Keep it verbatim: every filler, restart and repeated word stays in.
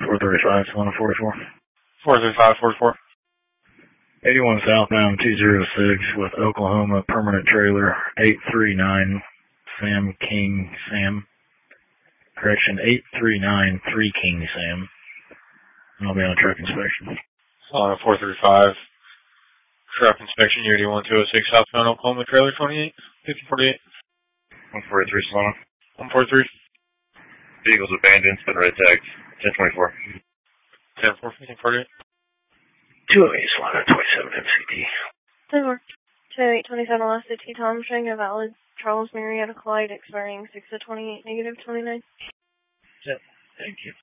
four thirty-five, Solana forty-four. four thirty-five, forty-four. eighty-one southbound two oh six with Oklahoma permanent trailer eight three nine Sam King Sam. Correction, eight three nine three King Sam. And I'll be on a truck inspection. Solana four thirty-five. Truck inspection, U eighty-one two oh six southbound Oklahoma trailer twenty-eight, fifty forty-eight. one forty-three Solana. one forty-three. Vehicle's abandoned, been red tagged. ten twenty-four. ten four, fifteen forty-eight. two oh eight Solana twenty-seven M C T. ten four. two oh eight twenty-seven Alaska T Tom showing a valid Charles Marietta Clyde expiring six of twenty-eight, negative twenty-nine. Yep, thank you.